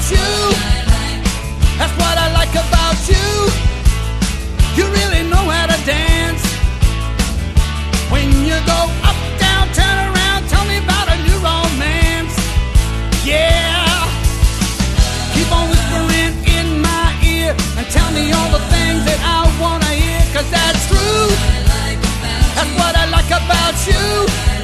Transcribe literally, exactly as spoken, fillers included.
you. That's what I like about you. You really know how to dance. When you go up, down, turn around, tell me about a new romance. Yeah. Keep on whispering in my ear and tell me all the things that I wanna hear, 'cause that's true. That's what I like about you.